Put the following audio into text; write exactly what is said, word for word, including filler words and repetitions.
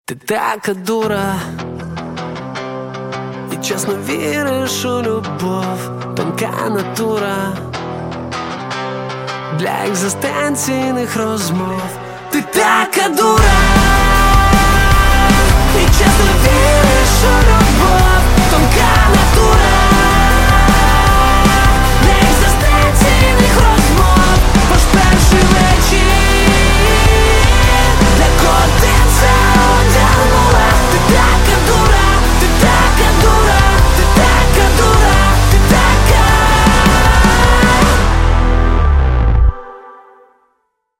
Ти така дура, і чесно віриш у любов, тонка натура для екзистенційних розмов. Ти така дура, і чесно віриш у любов.